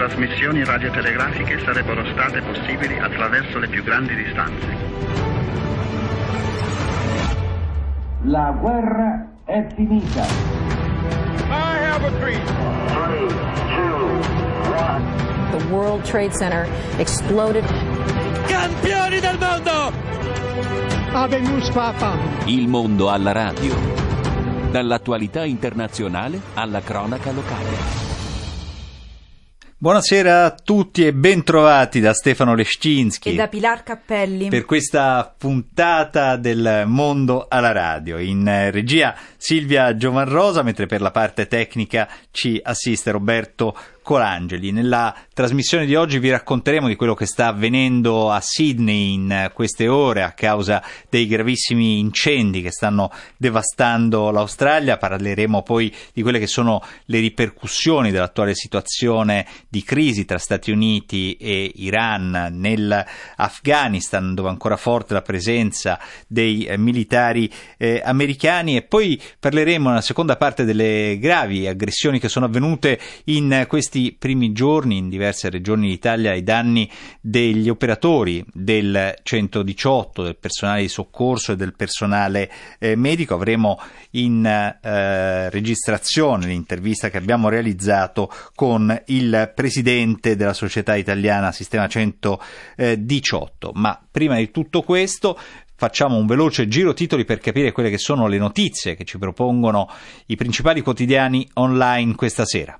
trasmissioni radiotelegrafiche sarebbero state possibili attraverso le più grandi distanze. La guerra è finita. I have a dream. 3, 2, 1. The World Trade Center exploded. Campioni del mondo! Habemus Papa. Il mondo alla radio. Dall'attualità internazionale alla cronaca locale. Buonasera a tutti e bentrovati da Stefano Leszczynski e da Pilar Cappelli per questa puntata del Mondo alla radio. In regia Silvia Giovanrosa, mentre per la parte tecnica ci assiste Roberto Colangeli. Nella trasmissione di oggi vi racconteremo di quello che sta avvenendo a Sydney in queste ore a causa dei gravissimi incendi che stanno devastando l'Australia. Parleremo poi di quelle che sono le ripercussioni dell'attuale situazione di crisi tra Stati Uniti e Iran nell'Afghanistan, dove è ancora forte la presenza dei militari americani, e poi parleremo nella seconda parte delle gravi aggressioni che sono avvenute in questi primi giorni in diverse regioni d'Italia ai danni degli operatori del 118, del personale di soccorso e del personale medico. Avremo in registrazione l'intervista che abbiamo realizzato con il presidente della Società Italiana Sistema 118. Ma prima di tutto questo facciamo un veloce giro titoli per capire quelle che sono le notizie che ci propongono i principali quotidiani online questa sera.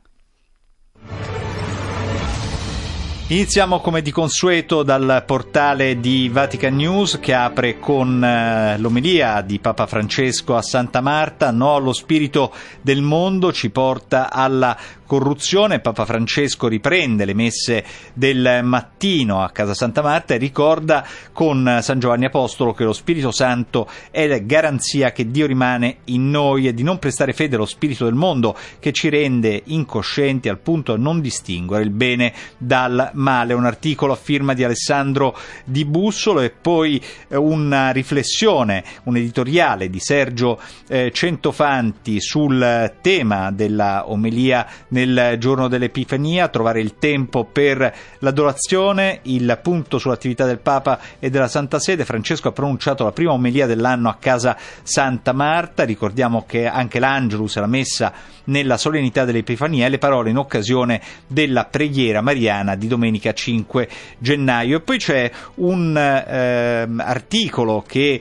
Iniziamo come di consueto dal portale di Vatican News, che apre con l'omelia di Papa Francesco a Santa Marta. No allo spirito del mondo ci porta alla corruzione. Papa Francesco riprende le messe del mattino a Casa Santa Marta e ricorda con San Giovanni Apostolo che lo Spirito Santo è la garanzia che Dio rimane in noi e di non prestare fede allo spirito del mondo che ci rende incoscienti al punto da non distinguere il bene dal male. Un articolo a firma di Alessandro Di Bussolo e poi una riflessione, un editoriale di Sergio Centofanti sul tema della omelia nel giorno dell'Epifania, trovare il tempo per l'adorazione, il punto sull'attività del Papa e della Santa Sede. Francesco ha pronunciato la prima omelia dell'anno a Casa Santa Marta. Ricordiamo che anche l'Angelus, la messa nella solennità dell'Epifania, e le parole in occasione della preghiera mariana di domenica 5 gennaio. E poi c'è un articolo che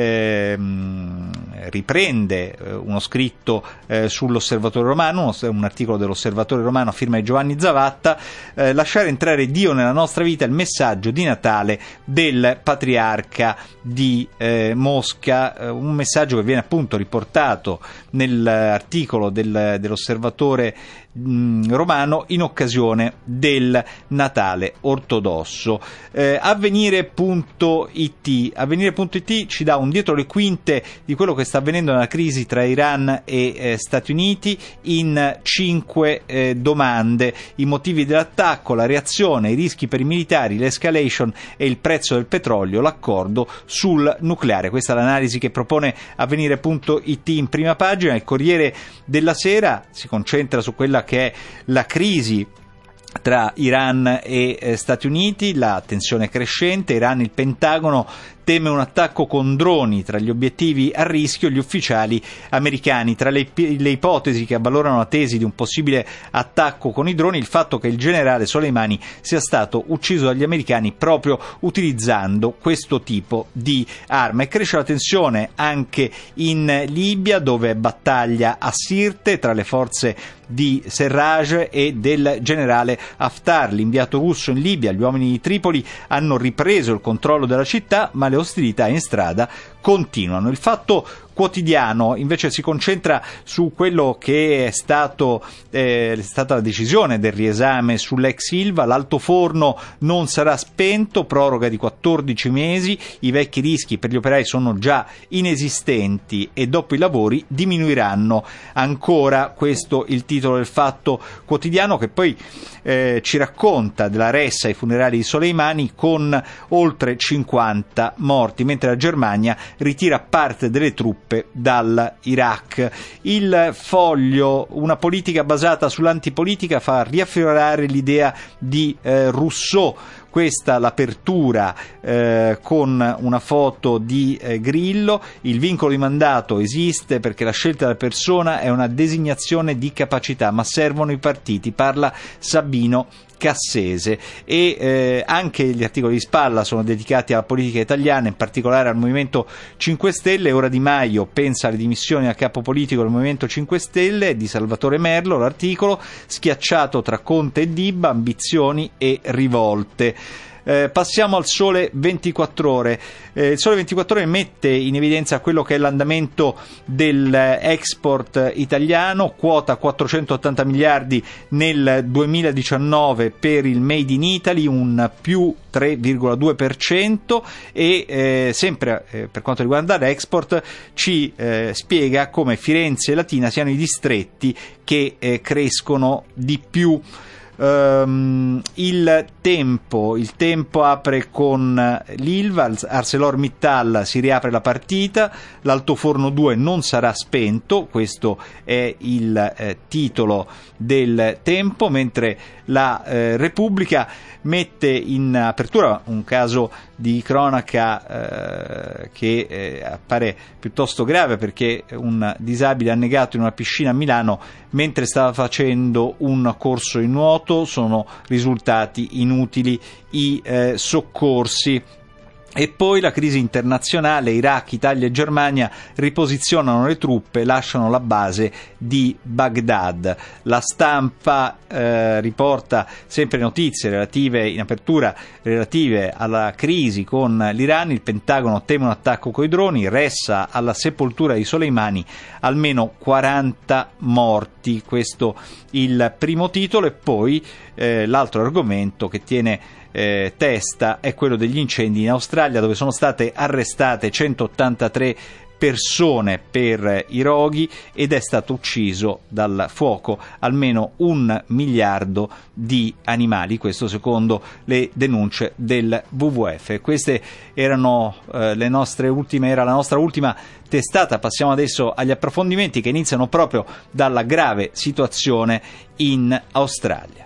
riprende uno scritto sull'Osservatore Romano, un articolo dell'Osservatore Romano a firma di Giovanni Zavatta, lasciare entrare Dio nella nostra vita, il messaggio di Natale del Patriarca di Mosca, un messaggio che viene appunto riportato nell'articolo dell'Osservatore Romano in occasione del Natale ortodosso. Avvenire.it ci dà un dietro le quinte di quello che sta avvenendo nella crisi tra Iran e Stati Uniti in 5 domande: i motivi dell'attacco, la reazione, i rischi per i militari, l'escalation e il prezzo del petrolio, l'accordo sul nucleare. Questa è l'analisi che propone Avvenire.it in prima pagina. Il Corriere della Sera si concentra su quella che è la crisi tra Iran e Stati Uniti, la tensione crescente. Iran, il Pentagono teme un attacco con droni, tra gli obiettivi a rischio gli ufficiali americani. Tra le ipotesi che avvalorano la tesi di un possibile attacco con i droni, il fatto che il generale Soleimani sia stato ucciso dagli americani proprio utilizzando questo tipo di arma. E cresce la tensione anche in Libia, dove battaglia a Sirte tra le forze di Serraj e del generale Haftar, l'inviato russo in Libia. Gli uomini di Tripoli hanno ripreso il controllo della città, ma le ostilità in strada continuano. Il Fatto Quotidiano invece si concentra su quello che è stata la decisione del riesame sull'ex Ilva. L'altoforno non sarà spento, proroga di 14 mesi, i vecchi rischi per gli operai sono già inesistenti e dopo i lavori diminuiranno ancora. Questo il titolo del Fatto Quotidiano, che poi ci racconta della ressa ai funerali di Soleimani con oltre 50 morti, mentre la Germania ritira parte delle truppe truppe dall'Iraq. Il Foglio, una politica basata sull'antipolitica, fa riaffiorare l'idea di Rousseau. Questa l'apertura con una foto di Grillo. Il vincolo di mandato esiste perché la scelta della persona è una designazione di capacità, ma servono i partiti, parla Sabino Cassese. E anche gli articoli di spalla sono dedicati alla politica italiana, in particolare al Movimento 5 Stelle. Ora Di Maio pensa alle dimissioni a capo politico del Movimento 5 Stelle, di Salvatore Merlo l'articolo, schiacciato tra Conte e Dibba, ambizioni e rivolte. Passiamo al Sole 24 Ore. Il Sole 24 Ore mette in evidenza quello che è l'andamento dell'export italiano, quota 480 miliardi nel 2019 per il Made in Italy, un più 3,2%, e sempre per quanto riguarda l'export ci spiega come Firenze e Latina siano i distretti che crescono di più. Il tempo apre con l'Ilva, ArcelorMittal si riapre la partita, l'altoforno 2 non sarà spento, questo è il titolo del Tempo, mentre la Repubblica mette in apertura un caso di cronaca che appare piuttosto grave, perché un disabile annegato in una piscina a Milano mentre stava facendo un corso in nuoto, sono risultati inutili i soccorsi. E poi la crisi internazionale, Iraq, Italia e Germania riposizionano le truppe, lasciano la base di Baghdad. La Stampa riporta sempre notizie in apertura relative alla crisi con l'Iran. Il Pentagono teme un attacco coi droni, ressa alla sepoltura di Soleimani, almeno 40 morti. Questo il primo titolo. E poi l'altro argomento che tiene testa è quello degli incendi in Australia, dove sono state arrestate 183 persone per i roghi ed è stato ucciso dal fuoco almeno 1 miliardo di animali, questo secondo le denunce del WWF. Queste erano era la nostra ultima testata. Passiamo adesso agli approfondimenti che iniziano proprio dalla grave situazione in Australia.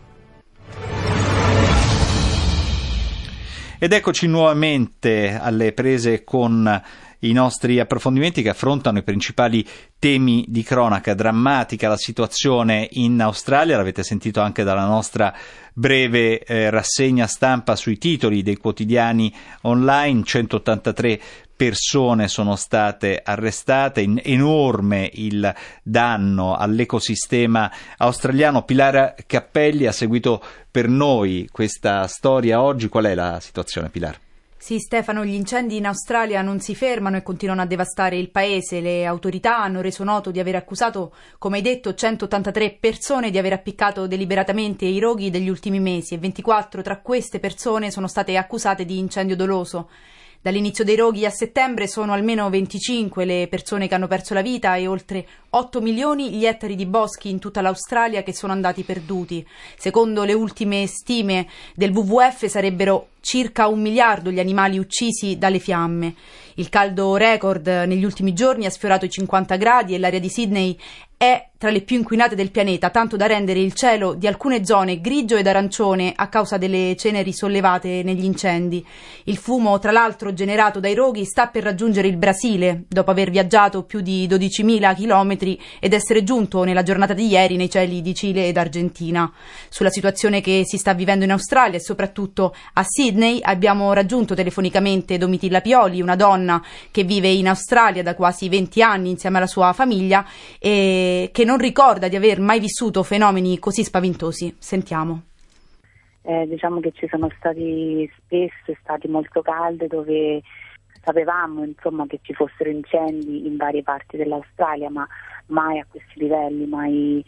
Ed eccoci nuovamente alle prese con i nostri approfondimenti che affrontano i principali temi di cronaca. Drammatica la situazione in Australia, l'avete sentito anche dalla nostra breve rassegna stampa sui titoli dei quotidiani online. 183 persone sono state arrestate, enorme il danno all'ecosistema australiano. Pilar Cappelli ha seguito per noi questa storia oggi. Qual è la situazione, Pilar? Sì, Stefano, gli incendi in Australia non si fermano e continuano a devastare il paese. Le autorità hanno reso noto di aver accusato, come hai detto, 183 persone di aver appiccato deliberatamente i roghi degli ultimi mesi, e 24 tra queste persone sono state accusate di incendio doloso. Dall'inizio dei roghi a settembre sono almeno 25 le persone che hanno perso la vita e oltre 8 milioni gli ettari di boschi in tutta l'Australia che sono andati perduti. Secondo le ultime stime del WWF sarebbero circa 1 miliardo gli animali uccisi dalle fiamme. Il caldo record negli ultimi giorni ha sfiorato i 50 gradi e l'area di Sydney è tra le più inquinate del pianeta, tanto da rendere il cielo di alcune zone grigio ed arancione a causa delle ceneri sollevate negli incendi. Il fumo, tra l'altro generato dai roghi, sta per raggiungere il Brasile, dopo aver viaggiato più di 12.000 chilometri ed essere giunto nella giornata di ieri nei cieli di Cile ed Argentina. Sulla situazione che si sta vivendo in Australia e soprattutto a Sydney abbiamo raggiunto telefonicamente Domitilla Pioli, una donna che vive in Australia da quasi 20 anni insieme alla sua famiglia e che non ricorda di aver mai vissuto fenomeni così spaventosi. Sentiamo. Diciamo che ci sono stati spesso estati molto calde dove sapevamo insomma che ci fossero incendi in varie parti dell'Australia, ma mai a questi livelli, mai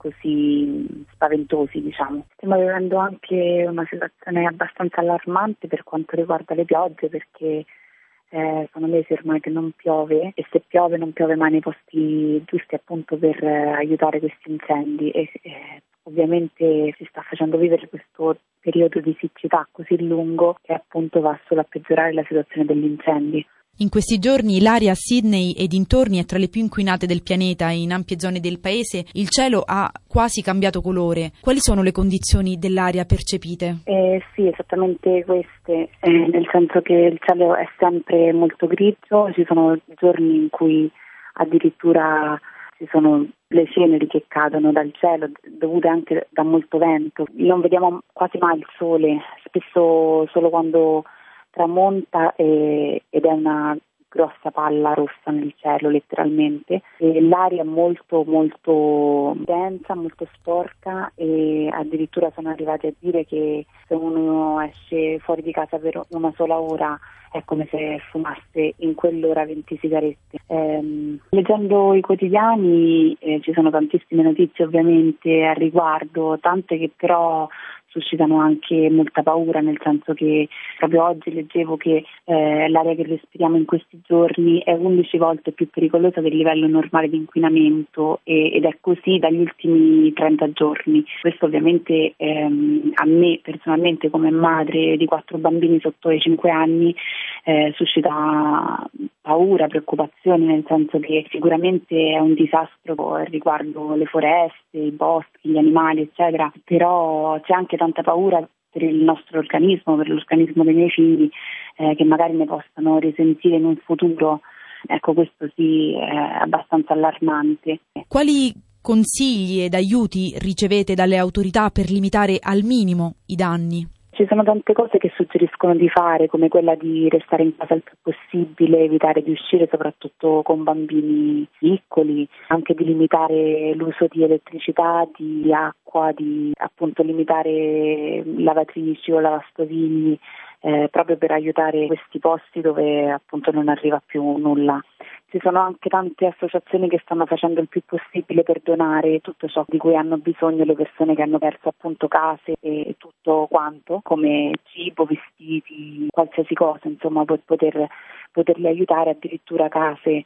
così spaventosi, diciamo. Stiamo vivendo anche una situazione abbastanza allarmante per quanto riguarda le piogge, perché sono mesi ormai che non piove, e se piove non piove mai nei posti giusti appunto per aiutare questi incendi, e ovviamente si sta facendo vivere questo periodo di siccità così lungo che appunto va solo a peggiorare la situazione degli incendi. In questi giorni l'aria a Sydney e dintorni è tra le più inquinate del pianeta e in ampie zone del paese il cielo ha quasi cambiato colore. Quali sono le condizioni dell'aria percepite? Sì, esattamente queste, nel senso che il cielo è sempre molto grigio, ci sono giorni in cui addirittura ci sono le ceneri che cadono dal cielo dovute anche da molto vento. Non vediamo quasi mai il sole, spesso solo quando tramonta ed è una grossa palla rossa nel cielo letteralmente, e l'aria è molto molto densa, molto sporca, e addirittura sono arrivati a dire che se uno esce fuori di casa per una sola ora è come se fumasse in quell'ora 20 sigarette. Leggendo i quotidiani ci sono tantissime notizie ovviamente al riguardo, tante che però suscitano anche molta paura, nel senso che proprio oggi leggevo che l'aria che respiriamo in questi giorni è 11 volte più pericolosa del livello normale di inquinamento ed è così dagli ultimi 30 giorni. Questo ovviamente a me personalmente come madre di 4 bambini sotto i 5 anni suscita paura, preoccupazioni, nel senso che sicuramente è un disastro riguardo le foreste, i boschi, gli animali eccetera, però c'è anche tanta paura per il nostro organismo, per l'organismo dei miei figli, che magari ne possano risentire in un futuro. Ecco, questo sì è abbastanza allarmante. Quali consigli ed aiuti ricevete dalle autorità per limitare al minimo i danni? Ci sono tante cose che suggeriscono di fare, come quella di restare in casa il più possibile, evitare di uscire soprattutto con bambini piccoli, anche di limitare l'uso di elettricità, di acqua, di appunto limitare lavatrici o lavastoviglie, proprio per aiutare questi posti dove appunto non arriva più nulla. Ci sono anche tante associazioni che stanno facendo il più possibile per donare tutto ciò di cui hanno bisogno le persone che hanno perso appunto case e tutto quanto, come cibo, vestiti, qualsiasi cosa, insomma, per poterli aiutare, addirittura case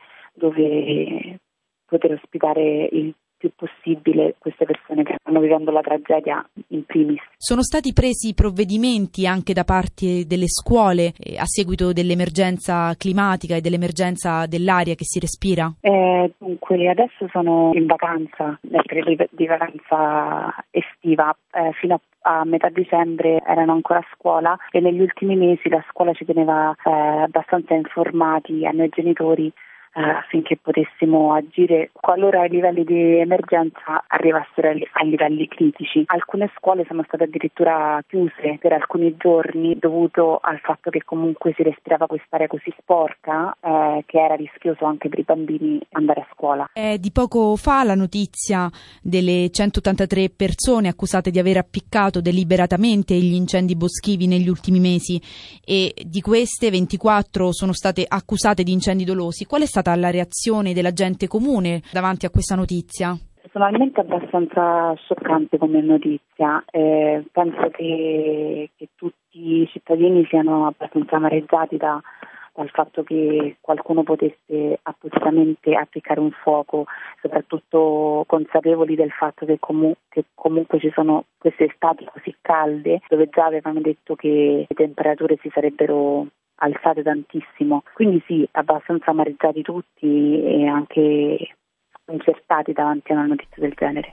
dove poter ospitare il più possibile queste persone che stanno vivendo la tragedia in primis. Sono stati presi provvedimenti anche da parte delle scuole a seguito dell'emergenza climatica e dell'emergenza dell'aria che si respira? Dunque, adesso sono in vacanza, nel periodo di vacanza estiva, fino a metà dicembre erano ancora a scuola e negli ultimi mesi la scuola ci teneva abbastanza informati a noi genitori affinché potessimo agire qualora i livelli di emergenza arrivassero a livelli critici. Alcune scuole sono state addirittura chiuse per alcuni giorni dovuto al fatto che comunque si respirava quest'aria così sporca che era rischioso anche per i bambini andare a scuola. È di poco fa la notizia delle 183 persone accusate di aver appiccato deliberatamente gli incendi boschivi negli ultimi mesi e di queste 24 sono state accusate di incendi dolosi. Qual è stata la reazione della gente comune davanti a questa notizia? Personalmente abbastanza scioccante come notizia. Penso che tutti i cittadini siano abbastanza amareggiati dal fatto che qualcuno potesse appositamente appiccare un fuoco, soprattutto consapevoli del fatto che comunque ci sono queste estati così calde dove già avevano detto che le temperature si sarebbero alzate tantissimo, quindi sì, abbastanza amareggiati tutti e anche sconcertati davanti a una notizia del genere.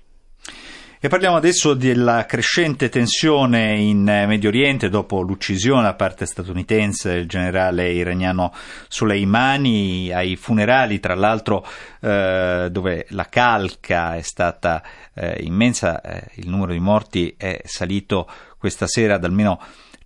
E parliamo adesso della crescente tensione in Medio Oriente dopo l'uccisione da parte statunitense del generale iraniano Soleimani ai funerali, tra l'altro dove la calca è stata immensa, il numero di morti è salito questa sera ad almeno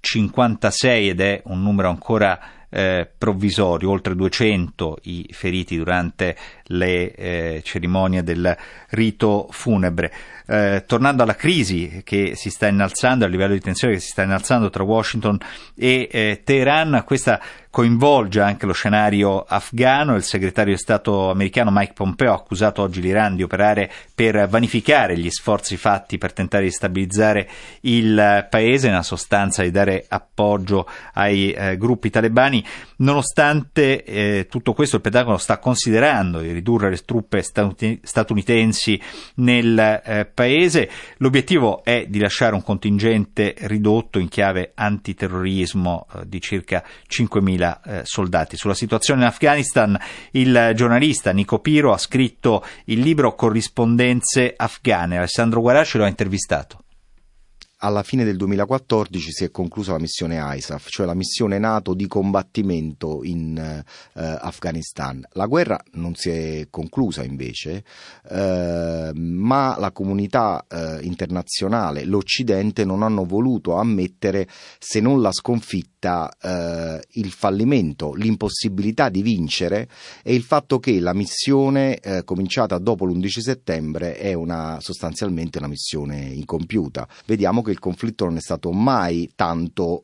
56 ed è un numero ancora provvisorio, oltre 200 i feriti durante le cerimonie del rito funebre. Tornando alla crisi che si sta innalzando, al livello di tensione che si sta innalzando tra Washington e Teheran, questa coinvolge anche lo scenario afghano. Il segretario di Stato americano Mike Pompeo ha accusato oggi l'Iran di operare per vanificare gli sforzi fatti per tentare di stabilizzare il paese, nella sostanza di dare appoggio ai gruppi talebani. Nonostante tutto questo, il Pentagono sta considerando di ridurre le truppe statunitensi nel paese. L'obiettivo è di lasciare un contingente ridotto in chiave antiterrorismo di circa 5.000 soldati. Sulla situazione in Afghanistan il giornalista Nico Piro ha scritto il libro Corrispondenze afghane. Alessandro Guaraci lo ha intervistato. Alla fine del 2014 si è conclusa la missione ISAF, cioè la missione NATO di combattimento in Afghanistan. La guerra non si è conclusa invece, ma la comunità internazionale, l'Occidente, non hanno voluto ammettere, se non la sconfitta, il fallimento, l'impossibilità di vincere e il fatto che la missione cominciata dopo l'11 settembre è sostanzialmente una missione incompiuta. Vediamo che il conflitto non è stato mai tanto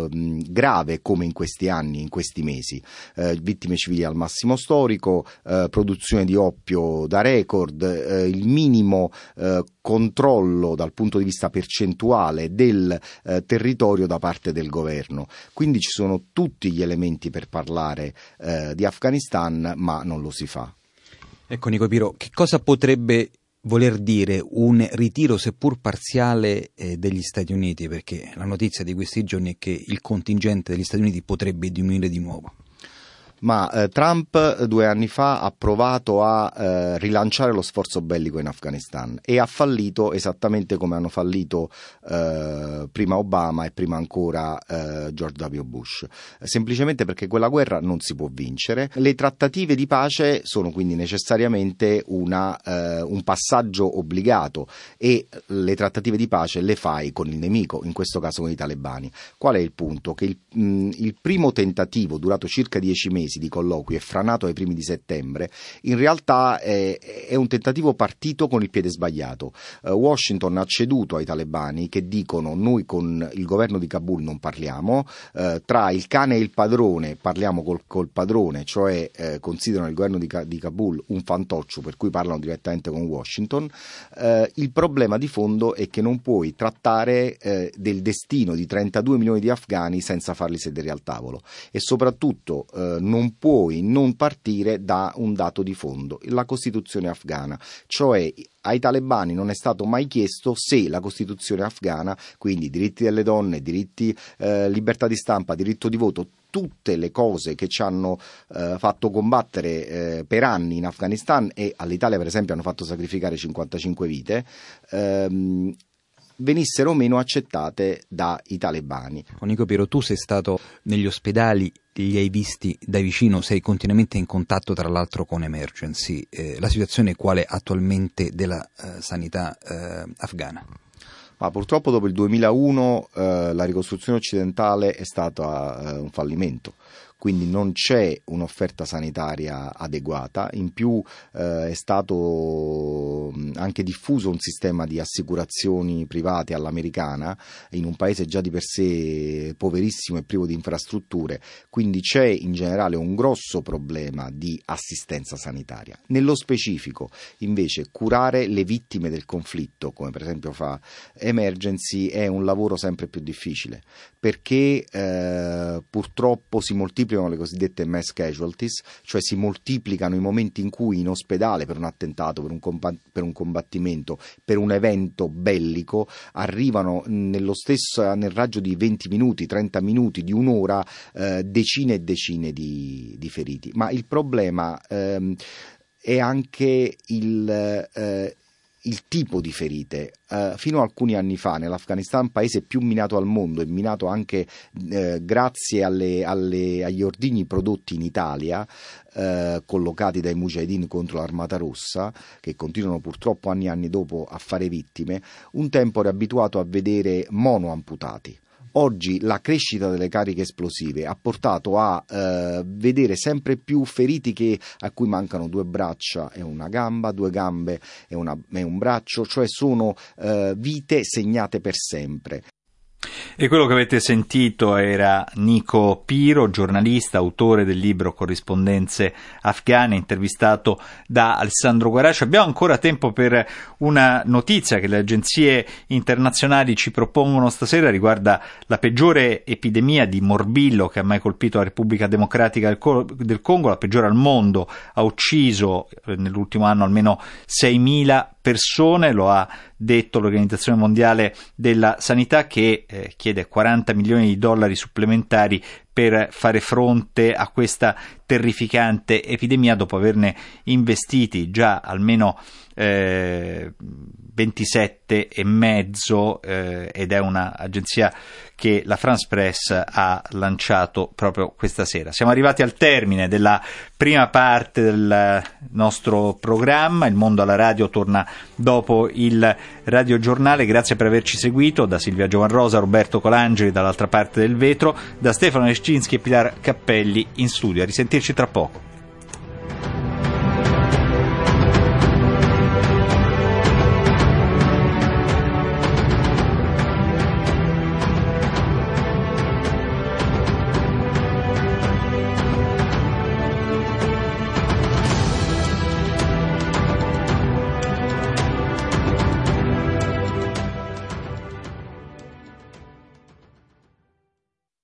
grave come in questi anni, in questi mesi. Vittime civili al massimo storico, produzione di oppio da record, il minimo controllo dal punto di vista percentuale del territorio da parte del governo. Quindi ci sono tutti gli elementi per parlare di Afghanistan, ma non lo si fa. Ecco Nico Piro, che cosa potrebbe voler dire un ritiro seppur parziale degli Stati Uniti? Perché la notizia di questi giorni è che il contingente degli Stati Uniti potrebbe diminuire di nuovo. Ma Trump 2 anni fa ha provato a rilanciare lo sforzo bellico in Afghanistan e ha fallito esattamente come hanno fallito prima Obama e prima ancora George W. Bush, semplicemente perché quella guerra non si può vincere. Le trattative di pace sono quindi necessariamente un passaggio obbligato e le trattative di pace le fai con il nemico, in questo caso con i talebani. Qual è il punto? Che il primo tentativo, durato circa 10 mesi di colloqui e franato ai primi di settembre, in realtà è un tentativo partito con il piede sbagliato. Washington ha ceduto ai talebani che dicono: noi con il governo di Kabul non parliamo, tra il cane e il padrone parliamo col padrone, cioè considerano il governo di Kabul un fantoccio, per cui parlano direttamente con Washington. Il problema di fondo è che non puoi trattare del destino di 32 milioni di afghani senza farli sedere al tavolo e soprattutto non puoi non partire da un dato di fondo, la Costituzione afghana, cioè ai talebani non è stato mai chiesto se la Costituzione afghana, quindi diritti delle donne, diritti, libertà di stampa, diritto di voto, tutte le cose che ci hanno fatto combattere per anni in Afghanistan e all'Italia per esempio hanno fatto sacrificare 55 vite, venissero meno accettate dai talebani. Nico Piro, tu sei stato negli ospedali, li hai visti da vicino, sei continuamente in contatto tra l'altro con Emergency. La situazione qual è attualmente della sanità afghana? Ma purtroppo dopo il 2001 la ricostruzione occidentale è stata un fallimento. Quindi non c'è un'offerta sanitaria adeguata, in più è stato anche diffuso un sistema di assicurazioni private all'americana in un paese già di per sé poverissimo e privo di infrastrutture, quindi c'è in generale un grosso problema di assistenza sanitaria. Nello specifico invece curare le vittime del conflitto, come per esempio fa Emergency, è un lavoro sempre più difficile perché purtroppo si moltiplicano le cosiddette mass casualties, cioè si moltiplicano i momenti in cui in ospedale per un attentato, per un combattimento, per un evento bellico arrivano nel raggio di 20 minuti, 30 minuti, di un'ora decine e decine di feriti. Ma il problema è anche il tipo di ferite. Fino a alcuni anni fa nell'Afghanistan, paese più minato al mondo e minato anche grazie agli ordigni prodotti in Italia, collocati dai Mujahideen contro l'Armata Rossa, che continuano purtroppo anni e anni dopo a fare vittime, un tempo era abituato a vedere monoamputati. Oggi la crescita delle cariche esplosive ha portato a vedere sempre più feriti a cui mancano 2 braccia e una gamba, 2 gambe e un braccio, cioè sono vite segnate per sempre. E quello che avete sentito era Nico Piro, giornalista, autore del libro Corrispondenze afghane, intervistato da Alessandro Guaraci. Abbiamo ancora tempo per una notizia che le agenzie internazionali ci propongono stasera, riguarda la peggiore epidemia di morbillo che ha mai colpito la Repubblica Democratica del Congo, la peggiore al mondo. Ha ucciso nell'ultimo anno almeno 6.000 persone, lo ha detto l'Organizzazione Mondiale della Sanità, che chiede 40 milioni di dollari supplementari per fare fronte a questa terrificante epidemia, dopo averne investiti già almeno 27,5, ed è un'agenzia che la France Press ha lanciato proprio questa sera. Siamo arrivati al termine della prima parte del nostro programma. Il Mondo alla Radio torna dopo il radiogiornale. Grazie per averci seguito. Da Silvia Giovanrosa, Roberto Colangeli dall'altra parte del vetro, da Stefano Nescinski e Pilar Cappelli in studio. A risentirci tra poco.